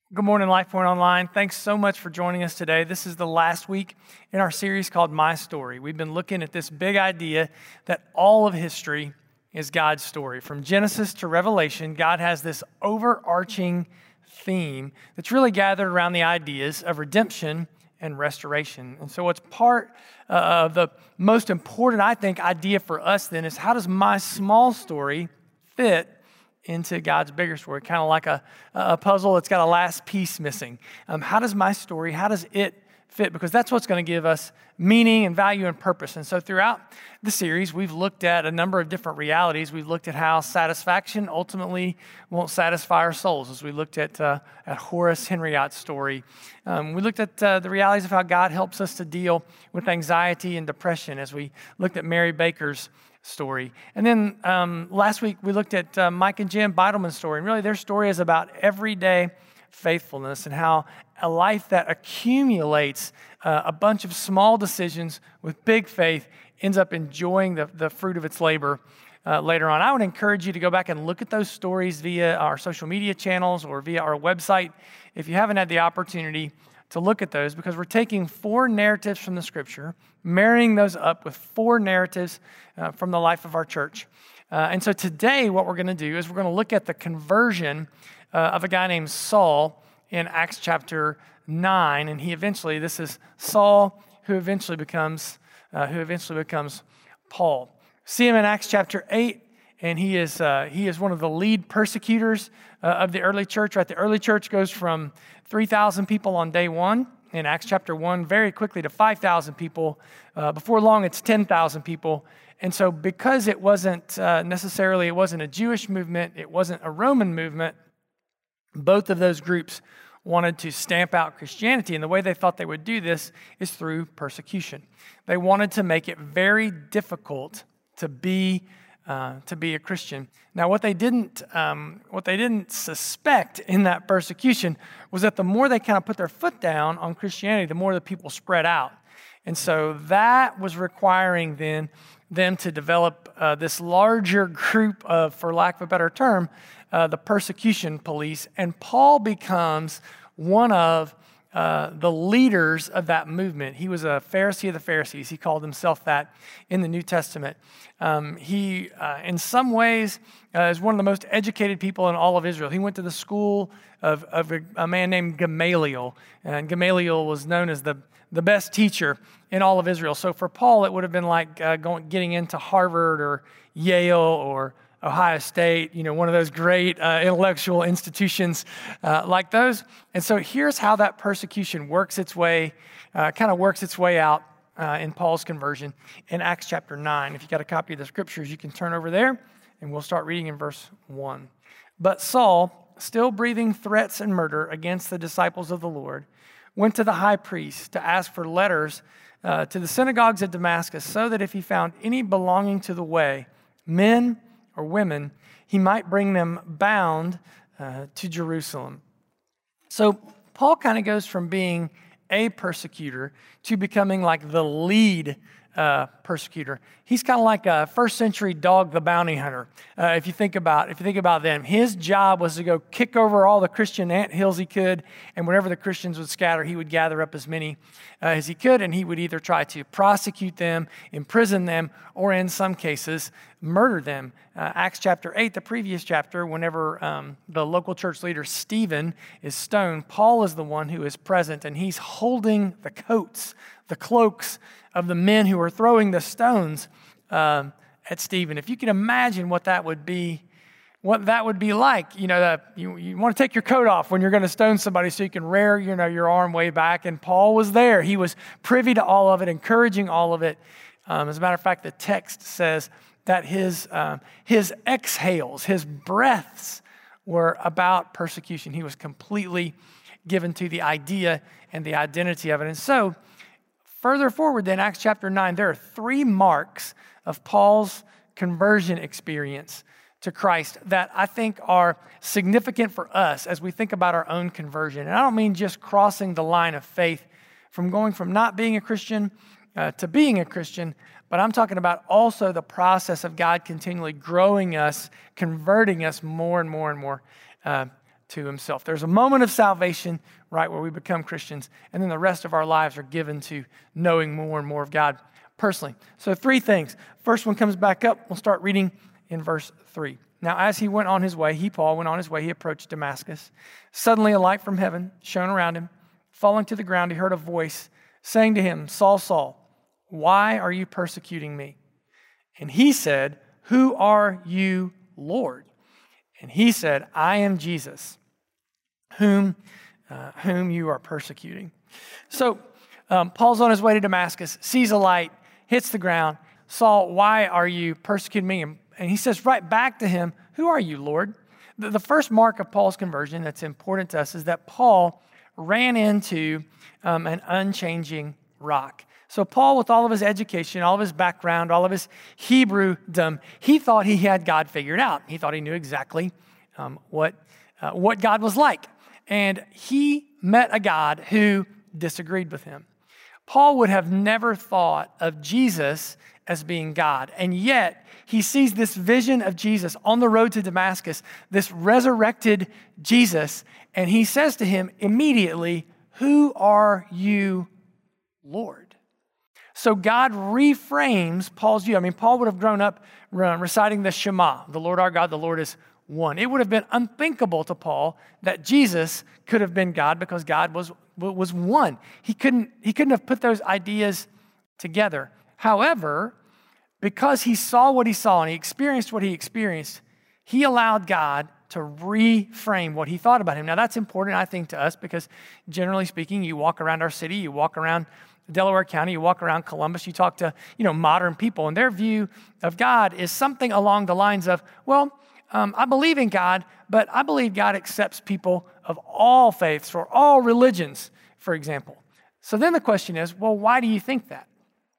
Good morning, LifePoint Online. Thanks so much for joining us today. This is the last week in our series called My Story. We've been looking at this big idea that all of history is God's story. From Genesis to Revelation, God has this overarching theme that's really gathered around the ideas of redemption and restoration. And so what's part of the most important, I think, idea for us then is how does my small story fit into God's bigger story, kind of like a puzzle that's got a last piece missing. How does my story, how does it fit? Because that's what's going to give us meaning and value and purpose. And so throughout the series, we've looked at a number of different realities. We've looked at how satisfaction ultimately won't satisfy our souls, as we looked at Horace Henriot's story. We looked at the realities of how God helps us to deal with anxiety and depression, as we looked at Mary Baker's story. And then last week we looked at Mike and Jim Beidelman's story. And really their story is about everyday faithfulness and how a life that accumulates a bunch of small decisions with big faith ends up enjoying the fruit of its labor later on. I would encourage you to go back and look at those stories via our social media channels or via our website if you haven't had the opportunity to look at those, because we're taking 4 narratives from the Scripture, marrying those up with 4 narratives from the life of our church. And so today what we're going to do is we're going to look at the conversion of a guy named Saul in Acts chapter 9. And this is Saul who eventually becomes Paul. See him in Acts chapter 8. And he is one of the lead persecutors of the early church. Right, the early church goes from 3,000 people on day 1 in Acts chapter 1 very quickly to 5,000 people. Before long, it's 10,000 people. And so because it wasn't necessarily, it wasn't a Jewish movement, it wasn't a Roman movement, both of those groups wanted to stamp out Christianity. And the way they thought they would do this is through persecution. They wanted to make it very difficult to be a Christian. Now, what they didn't suspect in that persecution was that the more they kind of put their foot down on Christianity, the more the people spread out. And so that was requiring then them to develop this larger group of, for lack of a better term, the persecution police. And Paul becomes one of the leaders of that movement. He was a Pharisee of the Pharisees. He called himself that in the New Testament. He, in some ways, is one of the most educated people in all of Israel. He went to the school of a man named Gamaliel, and Gamaliel was known as the best teacher in all of Israel. So for Paul, it would have been like getting into Harvard or Yale or Ohio State, one of those great intellectual institutions like those. And so here's how that persecution works its way out in Paul's conversion in Acts chapter 9. If you got a copy of the scriptures, you can turn over there, and we'll start reading in verse 1. But Saul, still breathing threats and murder against the disciples of the Lord, went to the high priest to ask for letters to the synagogues at Damascus, so that if he found any belonging to the way, men or women, he might bring them bound to Jerusalem. So Paul kind of goes from being a persecutor to becoming like the lead persecutor. He's kind of like a first century Dog the Bounty Hunter. If you think about them, his job was to go kick over all the Christian anthills he could, and whenever the Christians would scatter, he would gather up as many as he could, and he would either try to prosecute them, imprison them, or in some cases, murder them. Acts chapter 8, the previous chapter, whenever the local church leader Stephen is stoned, Paul is the one who is present, and he's holding the coats, the cloaks of the men who are throwing the stones at Stephen. If you can imagine what that would be like, you want to take your coat off when you're going to stone somebody so you can rear, your arm way back. And Paul was there. He was privy to all of it, encouraging all of it. As a matter of fact, the text says that his exhales, his breaths were about persecution. He was completely given to the idea and the identity of it. And so, further forward then, Acts chapter 9, there are 3 marks of Paul's conversion experience to Christ that I think are significant for us as we think about our own conversion. And I don't mean just crossing the line of faith from going from not being a Christian to being a Christian, but I'm talking about also the process of God continually growing us, converting us more and more and more to himself. There's a moment of salvation, right, where we become Christians, and then the rest of our lives are given to knowing more and more of God personally. So 3 things. First one comes back up. We'll start reading in verse 3. Now, as he went on his way, Paul went on his way, he approached Damascus. Suddenly a light from heaven shone around him. Falling to the ground, he heard a voice saying to him, Saul, Saul, why are you persecuting me? And he said, who are you, Lord? And he said, I am Jesus, whom you are persecuting. So Paul's on his way to Damascus, sees a light, hits the ground. Saul, why are you persecuting me? And he says right back to him, who are you, Lord? The first mark of Paul's conversion that's important to us is that Paul ran into an unchanging rock. So Paul, with all of his education, all of his background, all of his Hebrew-dom, he thought he had God figured out. He thought he knew exactly what God was like. And he met a God who disagreed with him. Paul would have never thought of Jesus as being God. And yet, he sees this vision of Jesus on the road to Damascus, this resurrected Jesus, and he says to him immediately, who are you, Lord? So God reframes Paul's view. I mean, Paul would have grown up reciting the Shema, the Lord our God, the Lord is one. It would have been unthinkable to Paul that Jesus could have been God because God was one. He couldn't have put those ideas together. However, because he saw what he saw and he experienced what he experienced, he allowed God to reframe what he thought about him. Now, that's important, I think, to us because generally speaking, you walk around our city, you walk around Delaware County, you walk around Columbus, you talk to, modern people, and their view of God is something along the lines of, I believe in God, but I believe God accepts people of all faiths or all religions, for example. So then the question is, why do you think that?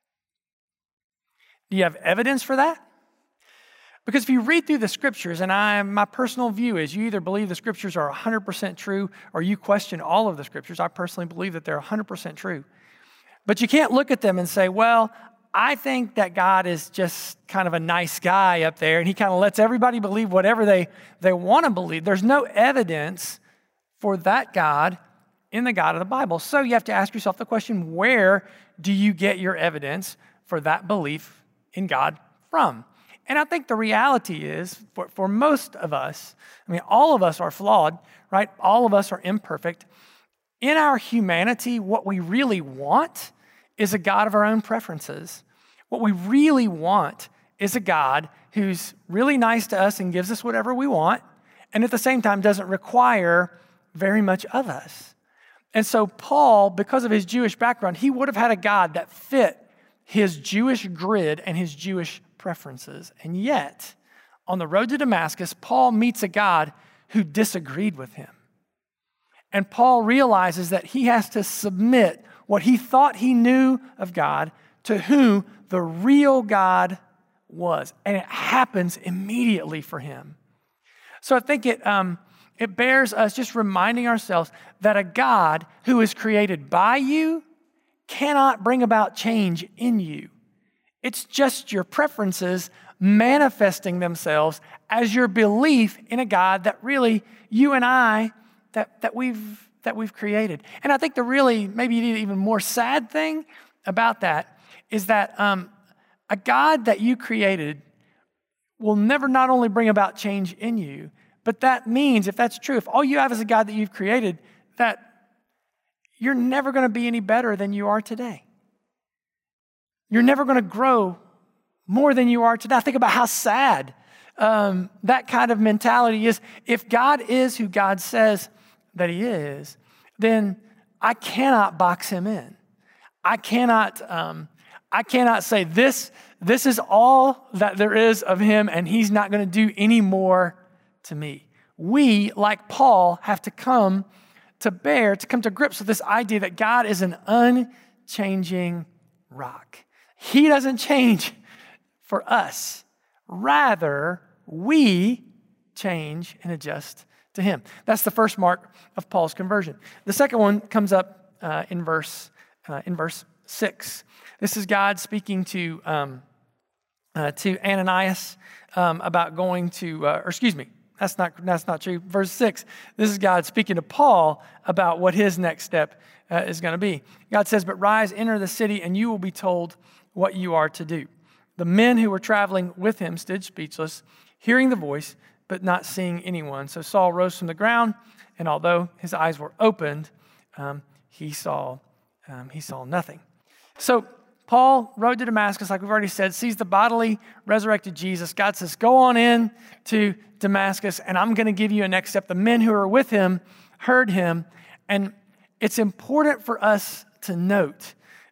Do you have evidence for that? Because if you read through the scriptures, and my personal view is you either believe the scriptures are 100% true or you question all of the scriptures. I personally believe that they're 100% true. But you can't look at them and say, I think that God is just kind of a nice guy up there and he kind of lets everybody believe whatever they want to believe. There's no evidence for that God in the God of the Bible. So you have to ask yourself the question, where do you get your evidence for that belief in God from? And I think the reality is, for most of us, all of us are flawed, right? All of us are imperfect. In our humanity, what we really want is a God of our own preferences. What we really want is a God who's really nice to us and gives us whatever we want, and at the same time doesn't require very much of us. And so Paul, because of his Jewish background, he would have had a God that fit his Jewish grid and his Jewish preferences. And yet, on the road to Damascus, Paul meets a God who disagreed with him. And Paul realizes that he has to submit what he thought he knew of God to who the real God was. And it happens immediately for him. So I think it bears us just reminding ourselves that a God who is created by you cannot bring about change in you. It's just your preferences manifesting themselves as your belief in a God that really you and I that we've created. And I think the really maybe even more sad thing about that is that a God that you created will never not only bring about change in you, but that means, if that's true, if all you have is a God that you've created, that you're never going to be any better than you are today. You're never going to grow more than you are today. I think about how sad that kind of mentality is. If God is who God says that he is, then I cannot box him in. I cannot say this is all that there is of him and he's not going to do any more to me. We, like Paul, have to come to grips with this idea that God is an unchanging rock. He doesn't change for us. Rather, we change and adjust to him. That's the first mark of Paul's conversion. The second one comes up in verse 6. This is God speaking to Ananias about going to, That's not true. Verse 6, this is God speaking to Paul about what his next step is going to be. God says, but rise, enter the city, and you will be told what you are to do. The men who were traveling with him stood speechless, hearing the voice, but not seeing anyone. So Saul rose from the ground, and although his eyes were opened, he saw nothing. So Paul, road to Damascus, like we've already said, sees the bodily resurrected Jesus. God says, go on in to Damascus, and I'm going to give you a next step. The men who were with him heard him, and it's important for us to note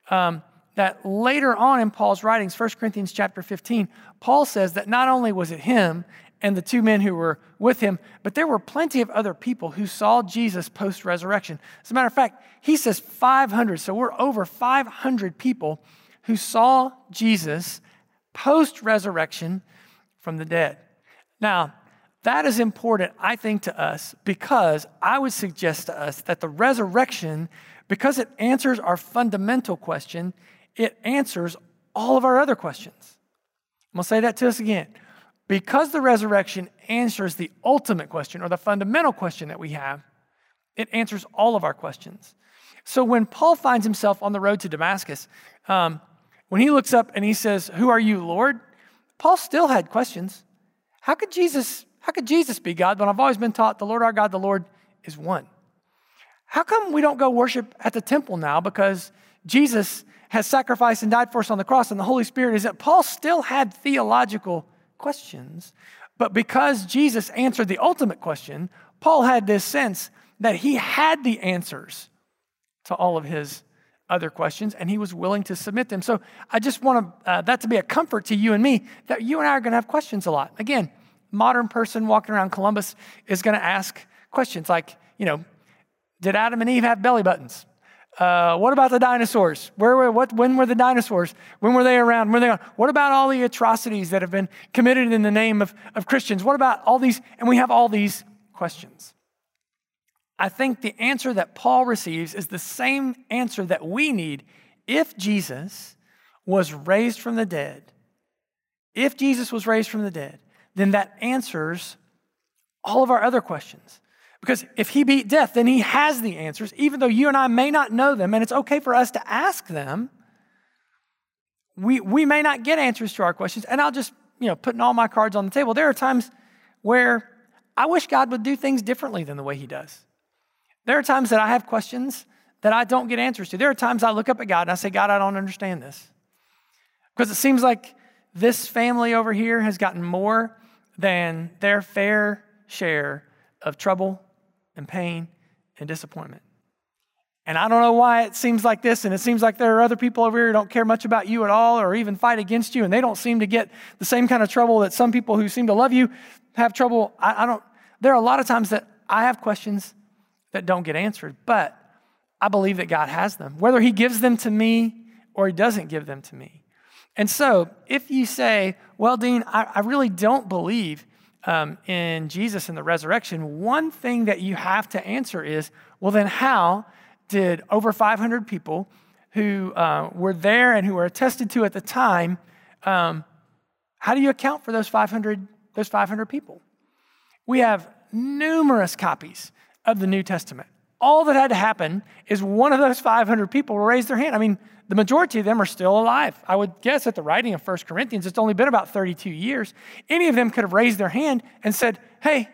that later on in Paul's writings, 1 Corinthians chapter 15, Paul says that not only was it him and the two men who were with him, but there were plenty of other people who saw Jesus post-resurrection. As a matter of fact, he says 500, so we're over 500 people who saw Jesus post-resurrection from the dead. Now, that is important, I think, to us because I would suggest to us that the resurrection, because it answers our fundamental question, it answers all of our other questions. I'm going to say that to us again. Because the resurrection answers the ultimate question or the fundamental question that we have, it answers all of our questions. So when Paul finds himself on the road to Damascus, when he looks up and he says, who are you, Lord? Paul still had questions. How could Jesus be God when I've always been taught the Lord our God, the Lord is one? How come we don't go worship at the temple now because Jesus has sacrificed and died for us on the cross and the Holy Spirit is that Paul still had theological questions, but because Jesus answered the ultimate question, Paul had this sense that he had the answers to all of his other questions, and he was willing to submit them. So I just want that to be a comfort to you and me, that you and I are going to have questions a lot. Again, modern person walking around Columbus is going to ask questions like, did Adam and Eve have belly buttons? What about the dinosaurs? When were the dinosaurs? When were they around? What about all the atrocities that have been committed in the name of Christians? What about all these? And we have all these questions. I think the answer that Paul receives is the same answer that we need if Jesus was raised from the dead. If Jesus was raised from the dead, then that answers all of our other questions. Because if he beat death, then he has the answers, even though you and I may not know them, and it's okay for us to ask them. We may not get answers to our questions, and I'll just, putting all my cards on the table. There are times where I wish God would do things differently than the way he does. There are times that I have questions that I don't get answers to. There are times I look up at God and I say, God, I don't understand this. Because it seems like this family over here has gotten more than their fair share of trouble and pain and disappointment. And I don't know why it seems like this, and it seems like there are other people over here who don't care much about you at all or even fight against you, and they don't seem to get the same kind of trouble that some people who seem to love you have trouble. There are a lot of times that I have questions that don't get answered, but I believe that God has them, whether he gives them to me or he doesn't give them to me. And so if you say, well, Dean, I really don't believe in Jesus and the resurrection, one thing that you have to answer is, well, then how did over 500 people who were there and who were attested to at the time, how do you account for those 500 people? We have numerous copies of the New Testament. All that had to happen is one of those 500 people will raise their hand. I mean, the majority of them are still alive. I would guess at the writing of 1 Corinthians, it's only been about 32 years. Any of them could have raised their hand and said, hey,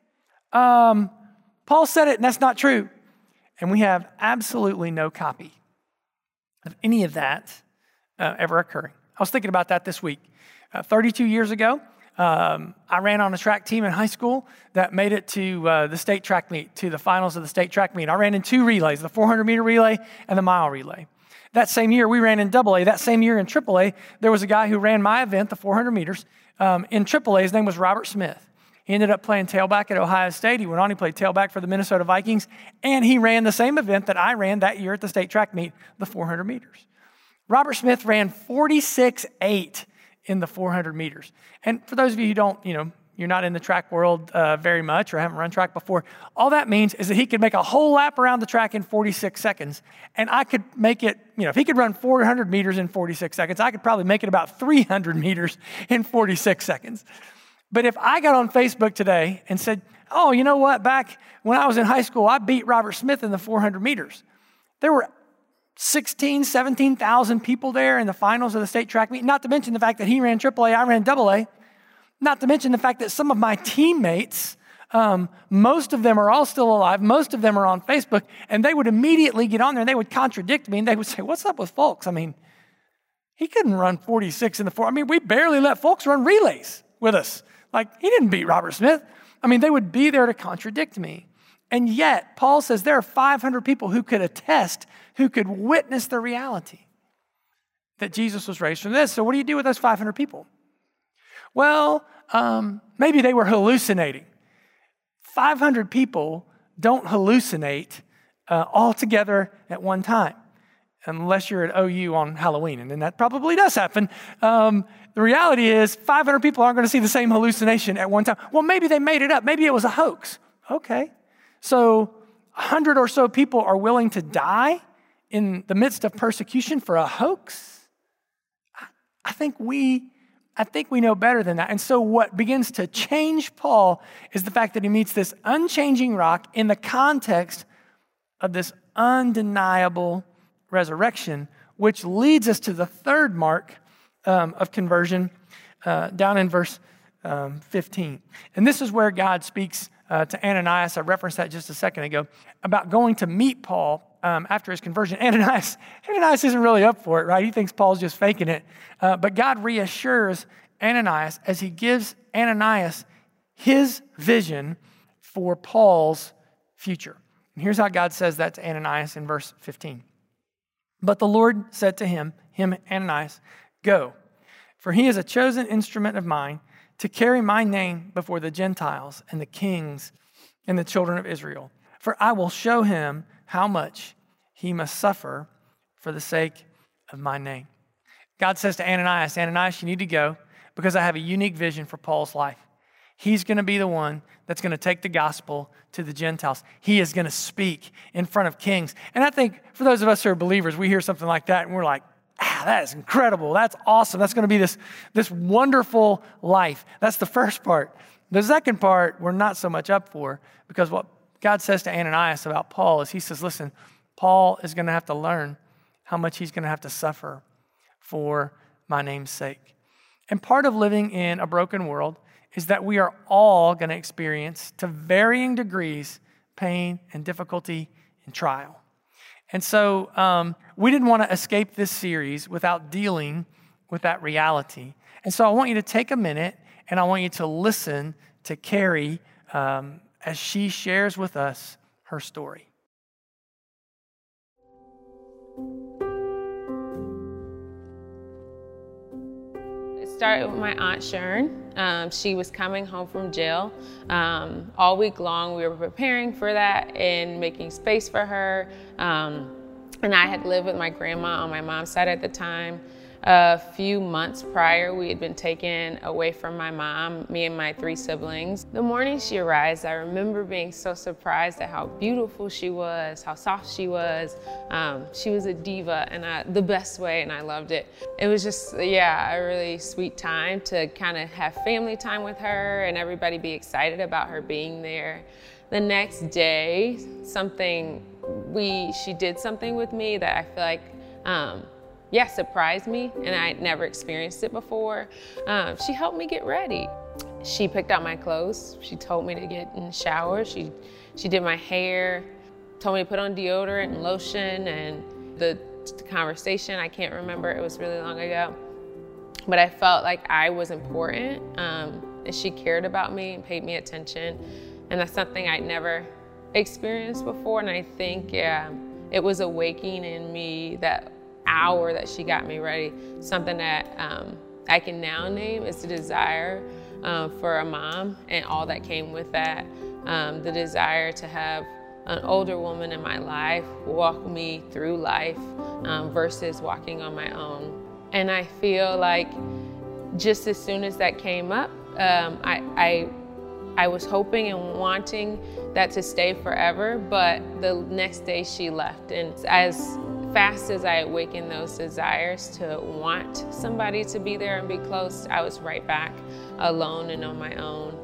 Paul said it and that's not true. And we have absolutely no copy of any of that ever occurring. I was thinking about that this week. 32 years ago, I ran on a track team in high school that made it to the state track meet, to the finals of the state track meet. I ran in 2 relays, the 400-meter relay and the mile relay. That same year, we ran in AA. That same year in AAA, there was a guy who ran my event, the 400 meters, in AAA. His name was Robert Smith. He ended up playing tailback at Ohio State. He went on, he played tailback for the Minnesota Vikings, and he ran the same event that I ran that year at the state track meet, the 400 meters. Robert Smith ran 46.8 in the 400 meters. And for those of you who don't, you're not in the track world very much or haven't run track before, all that means is that he could make a whole lap around the track in 46 seconds. And I could make it, if he could run 400 meters in 46 seconds, I could probably make it about 300 meters in 46 seconds. But if I got on Facebook today and said, oh, you know what? Back when I was in high school, I beat Robert Smith in the 400 meters. There were 17,000 people there in the finals of the state track meet, not to mention the fact that he ran AAA, I ran AA, not to mention the fact that some of my teammates, most of them are all still alive, most of them are on Facebook, and they would immediately get on there and they would contradict me and they would say, what's up with Fulks? I mean, he couldn't run 46 in the 4. I mean, we barely let Fulks run relays with us. Like, he didn't beat Robert Smith. I mean, they would be there to contradict me. And yet, Paul says there are 500 people who could attest, who could witness the reality that Jesus was raised from this. So what do you do with those 500 people? Well, maybe they were hallucinating. 500 people don't hallucinate all together at one time, unless you're at OU on Halloween, and then that probably does happen. The reality is 500 people aren't going to see the same hallucination at one time. Well, maybe they made it up. Maybe it was a hoax. Okay. So 100 or so people are willing to die in the midst of persecution for a hoax? I think we know better than that. And so what begins to change Paul is the fact that he meets this unchanging rock in the context of this undeniable resurrection, which leads us to the third mark of conversion down in verse 15. And this is where God speaks to Ananias. I referenced that just a second ago about going to meet Paul after his conversion. Ananias isn't really up for it, right? He thinks Paul's just faking it. But God reassures Ananias as he gives Ananias his vision for Paul's future. And here's how God says that to Ananias in verse 15. But the Lord said to him, Ananias, go, for he is a chosen instrument of mine to carry my name before the Gentiles and the kings and the children of Israel. For I will show him how much he must suffer for the sake of my name. God says to Ananias, you need to go because I have a unique vision for Paul's life. He's going to be the one that's going to take the gospel to the Gentiles. He is going to speak in front of kings. And I think for those of us who are believers, we hear something like that and we're like, that is incredible. That's awesome. That's going to be this wonderful life. That's the first part. The second part, we're not so much up for, because what God says to Ananias about Paul is he says, listen, Paul is going to have to learn how much he's going to have to suffer for my name's sake. And part of living in a broken world is that we are all going to experience, to varying degrees, pain and difficulty and trial. And so we didn't want to escape this series without dealing with that reality. And so I want you to take a minute and I want you to listen to Carrie as she shares with us her story. It started with my Aunt Sharon. She was coming home from jail. All week long, we were preparing for that and making space for her. And I had lived with my grandma on my mom's side at the time. A few months prior, we had been taken away from my mom, me and my 3 siblings. The morning she arrived, I remember being so surprised at how beautiful she was, how soft she was. She was a diva in the best way, and I loved it. It was just, a really sweet time to kind of have family time with her and everybody be excited about her being there. The next day, she did something with me that I feel like, surprised me, and I had never experienced it before. She helped me get ready. She picked out my clothes. She told me to get in the shower. She did my hair, told me to put on deodorant and lotion, and the conversation, I can't remember, it was really long ago. But I felt like I was important, and she cared about me and paid me attention. And that's something I'd never experienced before, and I think, it was awakening in me that hour that she got me ready, something that I can now name is the desire for a mom and all that came with that. The desire to have an older woman in my life walk me through life versus walking on my own. And I feel like just as soon as that came up, I was hoping and wanting that to stay forever, but the next day she left. And as fast as I awakened those desires to want somebody to be there and be close, I was right back alone and on my own.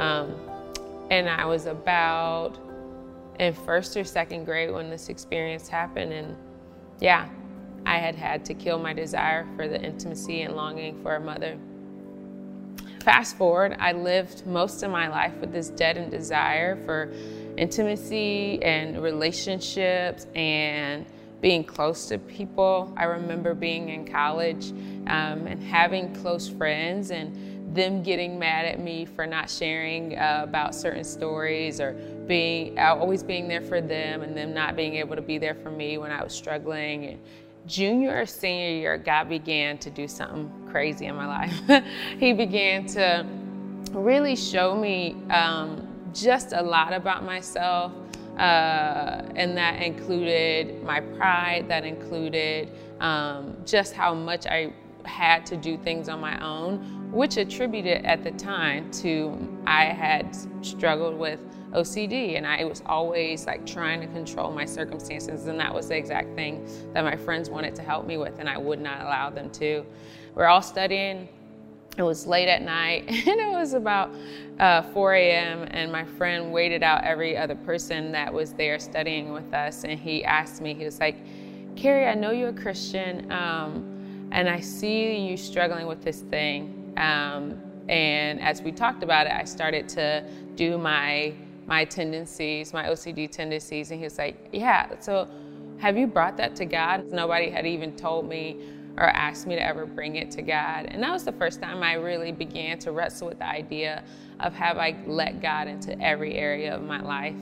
And I was about in first or second grade when this experience happened. And yeah, I had to kill my desire for the intimacy and longing for a mother. Fast forward, I lived most of my life with this deadened desire for intimacy and relationships and being close to people. I remember being in college and having close friends and them getting mad at me for not sharing about certain stories, or always being there for them and them not being able to be there for me when I was struggling. And junior or senior year, God began to do something crazy in my life. He began to really show me just a lot about myself, and that included my pride, that included just how much I had to do things on my own, which attributed at the time to I had struggled with OCD, and I was always like trying to control my circumstances, and that was the exact thing that my friends wanted to help me with, and I would not allow them to. We're all studying. It was late at night, and it was about 4 a.m., and my friend waited out every other person that was there studying with us, and he asked me, he was like, "Carrie, I know you're a Christian, and I see you struggling with this thing." And as we talked about it, I started to do my tendencies, my OCD tendencies, and he was like, "Yeah, so have you brought that to God?" Nobody had even told me or asked me to ever bring it to God. And that was the first time I really began to wrestle with the idea of have I let God into every area of my life,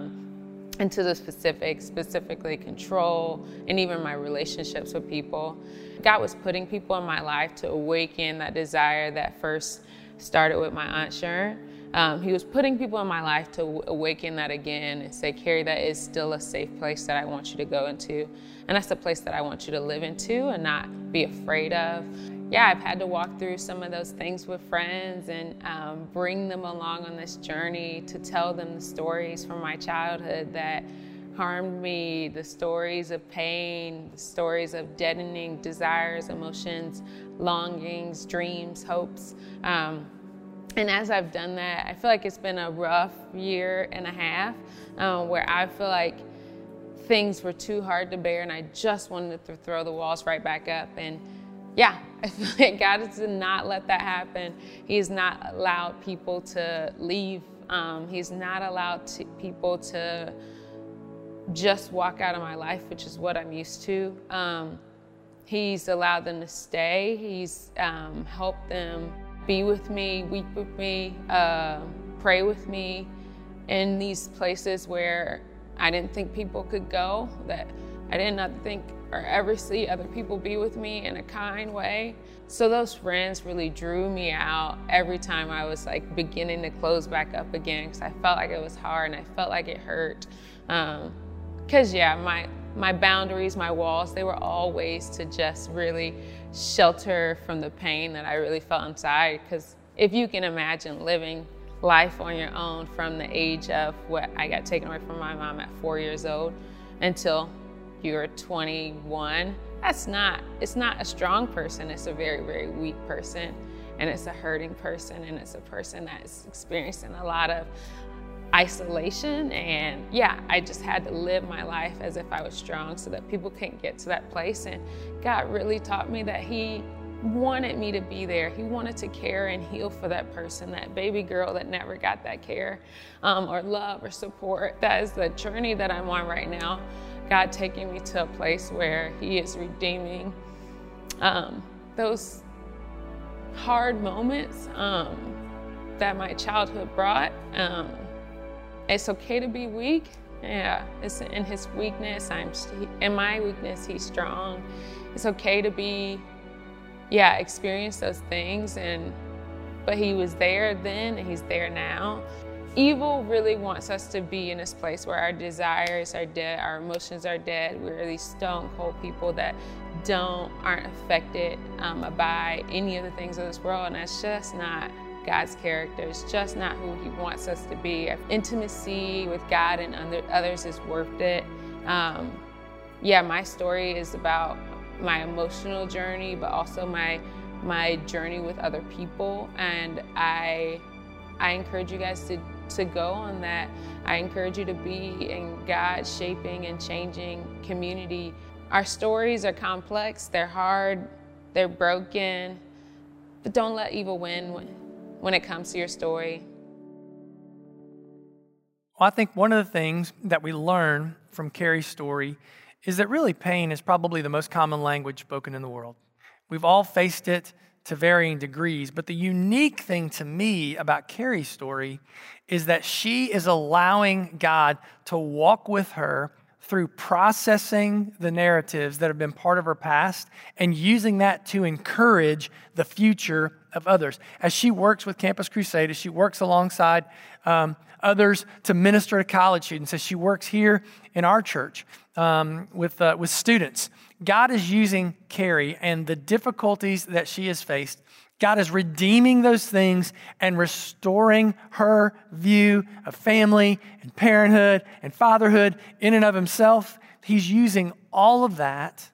into the specifics, specifically control, and even my relationships with people. God was putting people in my life to awaken that desire that first started with my Aunt Sharon. He was putting people in my life to awaken that again and say, "Carrie, that is still a safe place that I want you to go into. And that's a place that I want you to live into and not be afraid of." Yeah, I've had to walk through some of those things with friends and bring them along on this journey to tell them the stories from my childhood that harmed me, the stories of pain, the stories of deadening desires, emotions, longings, dreams, hopes. And as I've done that, I feel like it's been a rough year and a half where I feel like things were too hard to bear and I just wanted to throw the walls right back up. And yeah, I feel like God has not let that happen. He's not allowed people to leave. He's not allowed people to just walk out of my life, which is what I'm used to. He's allowed them to stay. He's helped them be with me, weep with me, pray with me in these places where I didn't think people could go, that I did not think or ever see other people be with me in a kind way. So those friends really drew me out every time I was like beginning to close back up again, because I felt like it was hard and I felt like it hurt. Because yeah, my boundaries, my walls, they were all ways to just really shelter from the pain that I really felt inside. Because if you can imagine living life on your own from the age of what I got taken away from my mom at 4 years old until you're 21, it's not a strong person. It's a very, very weak person, and it's a hurting person, and it's a person that's experiencing a lot of isolation. And yeah, I just had to live my life as if I was strong so that people couldn't get to that place. And God really taught me that He wanted me to be there. He wanted to care and heal for that person, that baby girl that never got that care or love or support. That is the journey that I'm on right now. God taking me to a place where He is redeeming those hard moments that my childhood brought. It's okay to be weak. Yeah, it's in His weakness. In my weakness, He's strong. It's okay to be, experience those things. But He was there then, and He's there now. Evil really wants us to be in this place where our desires are dead, our emotions are dead. We're these stone cold people that aren't affected by any of the things of this world, and that's just not God's character. It's just not who He wants us to be. Intimacy with God and others is worth it. yeah, my story is about my emotional journey, but also my journey with other people. And I encourage you guys to go on that. I encourage you to be in God shaping and changing community. Our stories are complex, they're hard, they're broken, but don't let evil win when it comes to your story. Well, I think one of the things that we learn from Carrie's story is that really pain is probably the most common language spoken in the world. We've all faced it to varying degrees, but the unique thing to me about Carrie's story is that she is allowing God to walk with her through processing the narratives that have been part of her past and using that to encourage the future of others. As she works with Campus Crusade, as she works alongside others to minister to college students, as she works here in our church with students, God is using Carrie and the difficulties that she has faced. God is redeeming those things and restoring her view of family and parenthood and fatherhood in and of himself. He's using all of that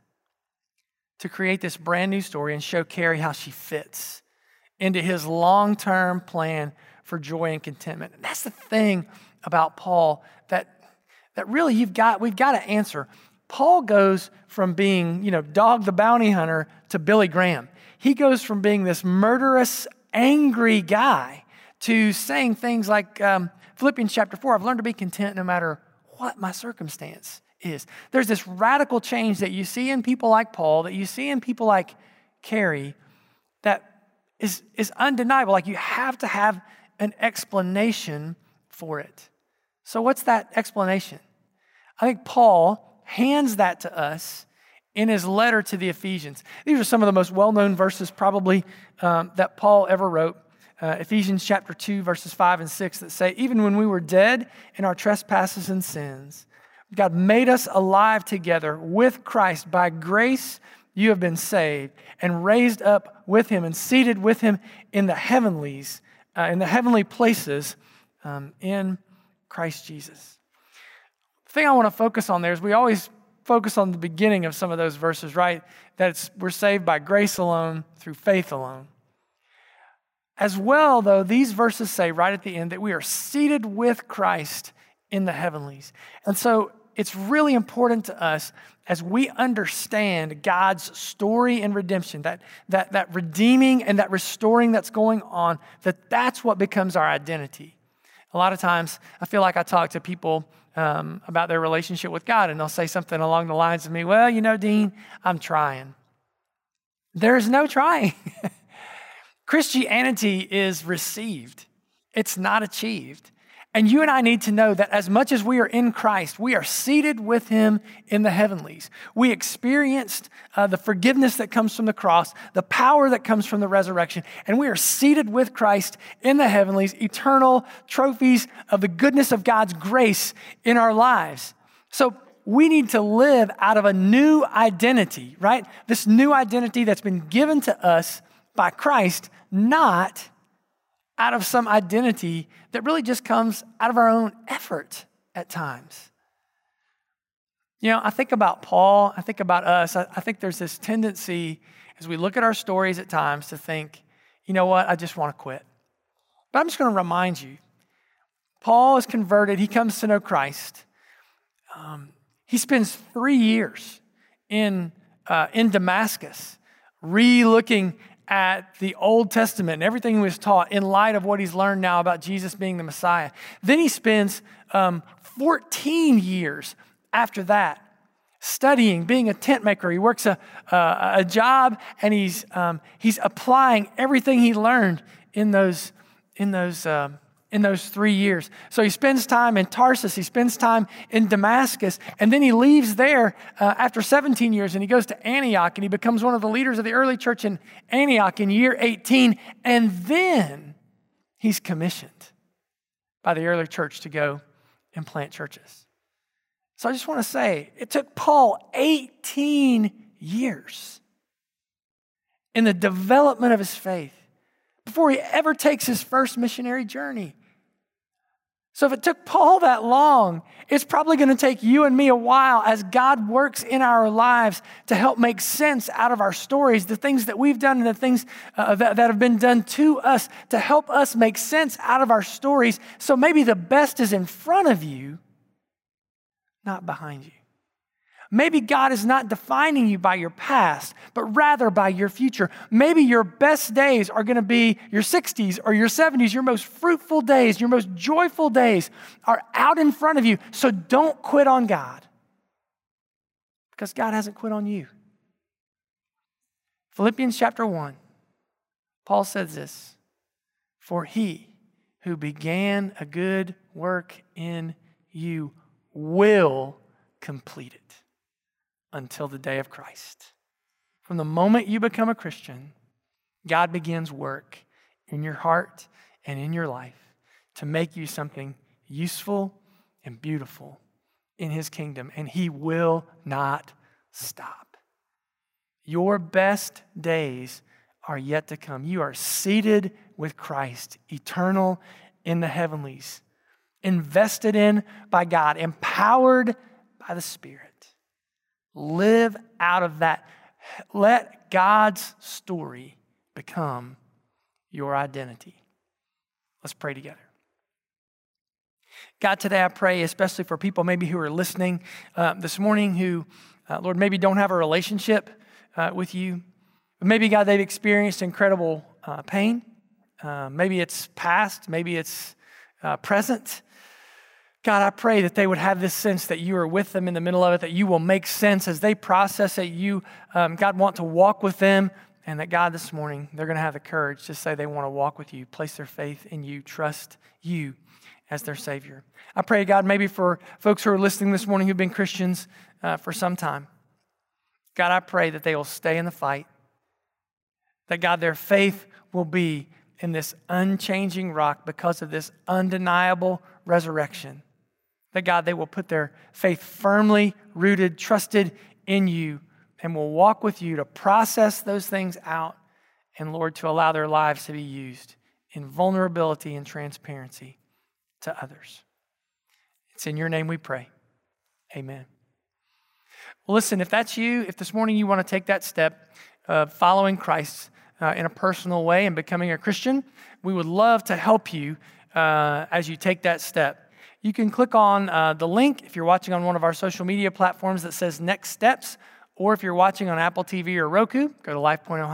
to create this brand new story and show Carrie how she fits into his long-term plan for joy and contentment. And that's the thing about Paul that really we've got to answer. Paul goes from being, Dog the bounty hunter to Billy Graham. He goes from being this murderous, angry guy to saying things like Philippians chapter 4, I've learned to be content no matter what my circumstance is. There's this radical change that you see in people like Paul, that you see in people like Carrie, that is undeniable. Like, you have to have an explanation for it. So what's that explanation? I think Paul hands that to us in his letter to the Ephesians. These are some of the most well-known verses probably that Paul ever wrote. Ephesians chapter 2, verses 5 and 6 that say, even when we were dead in our trespasses and sins, God made us alive together with Christ. By grace you have been saved and raised up with him and seated with him in the heavenlies, in the heavenly places in Christ Jesus. The thing I want to focus on there is we always focus on the beginning of some of those verses, right? That we're saved by grace alone, through faith alone. As well, though, these verses say right at the end that we are seated with Christ in the heavenlies. And so it's really important to us as we understand God's story and redemption, that redeeming and that restoring that's going on, that's what becomes our identity. A lot of times, I feel like I talk to people about their relationship with God, and they'll say something along the lines of me, well, Dean, I'm trying. There's no trying. Christianity is received. It's not achieved. And you and I need to know that as much as we are in Christ, we are seated with him in the heavenlies. We experienced the forgiveness that comes from the cross, the power that comes from the resurrection, and we are seated with Christ in the heavenlies, eternal trophies of the goodness of God's grace in our lives. So we need to live out of a new identity, right? This new identity that's been given to us by Christ, not out of some identity that really just comes out of our own effort at times. I think about Paul, I think about us, I think there's this tendency as we look at our stories at times to think, I just want to quit. But I'm just going to remind you, Paul is converted, he comes to know Christ. He spends 3 years in Damascus, re-looking at the Old Testament and everything he was taught in light of what he's learned now about Jesus being the Messiah. Then he spends 14 years after that studying, being a tent maker. He works a job, and he's applying everything he learned in those 3 years. So he spends time in Tarsus, he spends time in Damascus, and then he leaves there after 17 years, and he goes to Antioch, and he becomes one of the leaders of the early church in Antioch in year 18, and then he's commissioned by the early church to go and plant churches. So I just want to say, it took Paul 18 years in the development of his faith before he ever takes his first missionary journey. So if it took Paul that long, it's probably going to take you and me a while as God works in our lives to help make sense out of our stories, the things that we've done and the things that have been done to us, to help us make sense out of our stories. So maybe the best is in front of you, not behind you. Maybe God is not defining you by your past, but rather by your future. Maybe your best days are going to be your 60s or your 70s. Your most fruitful days, your most joyful days are out in front of you. So don't quit on God, because God hasn't quit on you. Philippians chapter 1, Paul says this, "For he who began a good work in you will complete it until the day of Christ." From the moment you become a Christian, God begins work in your heart and in your life to make you something useful and beautiful in his kingdom, and he will not stop. Your best days are yet to come. You are seated with Christ, eternal in the heavenlies, invested in by God, empowered by the Spirit. Live out of that. Let God's story become your identity. Let's pray together. God, today I pray especially for people maybe who are listening this morning who, Lord, maybe don't have a relationship with you. But maybe, God, they've experienced incredible pain. Maybe it's past, maybe it's present. God, I pray that they would have this sense that you are with them in the middle of it, that you will make sense as they process it. You, God, want to walk with them, and that, God, this morning, they're going to have the courage to say they want to walk with you, place their faith in you, trust you as their Savior. I pray, God, maybe for folks who are listening this morning who've been Christians for some time, God, I pray that they will stay in the fight, that, God, their faith will be in this unchanging rock because of this undeniable resurrection. That, God, they will put their faith firmly rooted, trusted in you, and will walk with you to process those things out, and, Lord, to allow their lives to be used in vulnerability and transparency to others. It's in your name we pray. Amen. Well, listen, if that's you, if this morning you want to take that step of following Christ in a personal way and becoming a Christian, we would love to help you as you take that step. You can click on the link if you're watching on one of our social media platforms that says Next Steps, or if you're watching on Apple TV or Roku, go to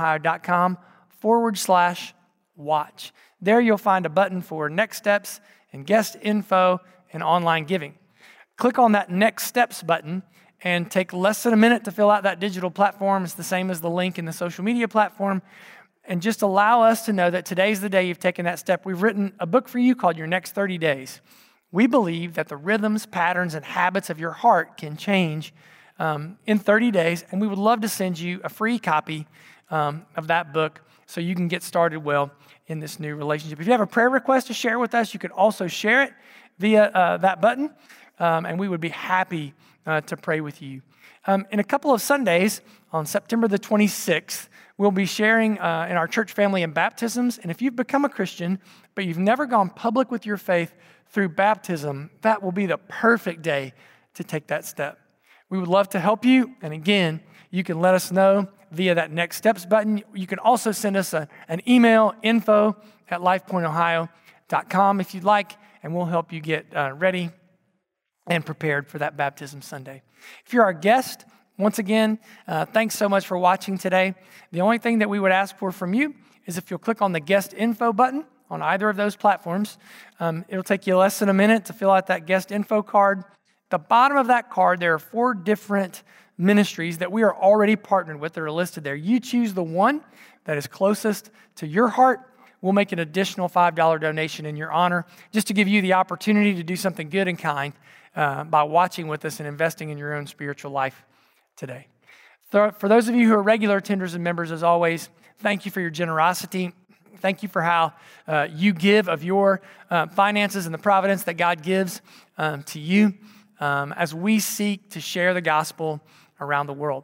lifepointohio.com/watch. There you'll find a button for Next Steps and guest info and online giving. Click on that Next Steps button and take less than a minute to fill out that digital platform. It's the same as the link in the social media platform. And just allow us to know that today's the day you've taken that step. We've written a book for you called Your Next 30 Days. We believe that the rhythms, patterns, and habits of your heart can change in 30 days, and we would love to send you a free copy of that book so you can get started well in this new relationship. If you have a prayer request to share with us, you could also share it via that button, and we would be happy to pray with you. In a couple of Sundays, on September the 26th, we'll be sharing in our church family in baptisms, and if you've become a Christian, but you've never gone public with your faith through baptism, that will be the perfect day to take that step. We would love to help you, and again, you can let us know via that Next Steps button. You can also send us an email, info@lifepointohio.com if you'd like, and we'll help you get ready and prepared for that baptism Sunday. If you're our guest, once again, thanks so much for watching today. The only thing that we would ask for from you is if you'll click on the guest info button on either of those platforms. It'll take you less than a minute to fill out that guest info card. At the bottom of that card, there are 4 different ministries that we are already partnered with that are listed there. You choose the one that is closest to your heart. We'll make an additional $5 donation in your honor, just to give you the opportunity to do something good and kind by watching with us and investing in your own spiritual life today. For those of you who are regular attenders and members, as always, thank you for your generosity. Thank you for how you give of your finances and the providence that God gives to you as we seek to share the gospel around the world.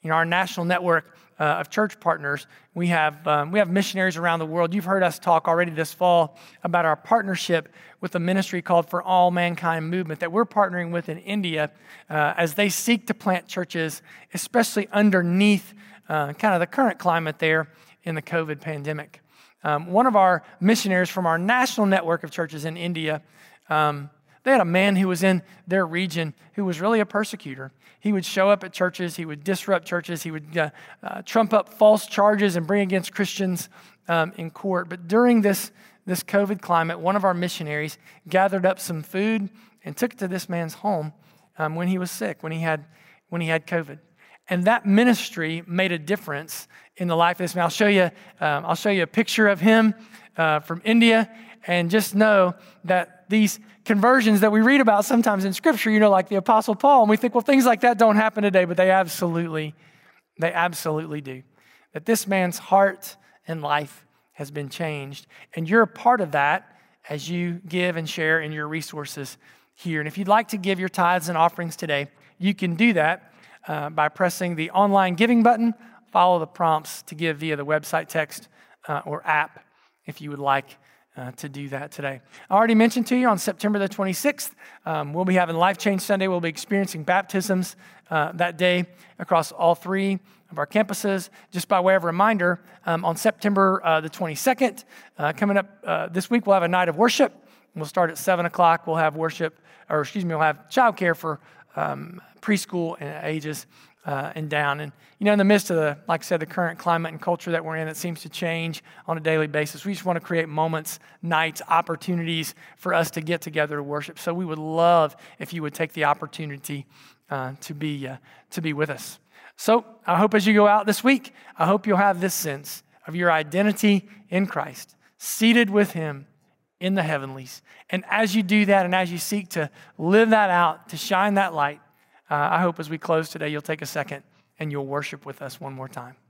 our national network of church partners, we have missionaries around the world. You've heard us talk already this fall about our partnership with a ministry called For All Mankind Movement that we're partnering with in India as they seek to plant churches, especially underneath kind of the current climate there in the COVID pandemic. One of our missionaries from our national network of churches in India, they had a man who was in their region who was really a persecutor. He would show up at churches. He would disrupt churches. He would trump up false charges and bring against Christians in court. But during this COVID climate, one of our missionaries gathered up some food and took it to this man's home when he was sick, when he had COVID. And that ministry made a difference in the life of this man. I'll show you a picture of him from India, and just know that these conversions that we read about sometimes in Scripture, like the Apostle Paul, and we think, well, things like that don't happen today, but they absolutely do. That this man's heart and life has been changed, and you're a part of that as you give and share in your resources here. And if you'd like to give your tithes and offerings today, you can do that by pressing the online giving button. Follow the prompts to give via the website text or app if you would like to do that today. I already mentioned to you on September the 26th, we'll be having Life Change Sunday. We'll be experiencing baptisms that day across all 3 of our campuses. Just by way of reminder, on September the 22nd, coming up this week, we'll have a night of worship. We'll start at 7 o'clock. We'll have we'll have childcare for preschool and ages and down. And, in the midst of the current climate and culture that we're in, that seems to change on a daily basis, we just want to create moments, nights, opportunities for us to get together to worship. So we would love if you would take the opportunity to be with us. So I hope as you go out this week, I hope you'll have this sense of your identity in Christ, seated with Him in the heavenlies. And as you do that, and as you seek to live that out, to shine that light, I hope as we close today, you'll take a second and you'll worship with us one more time.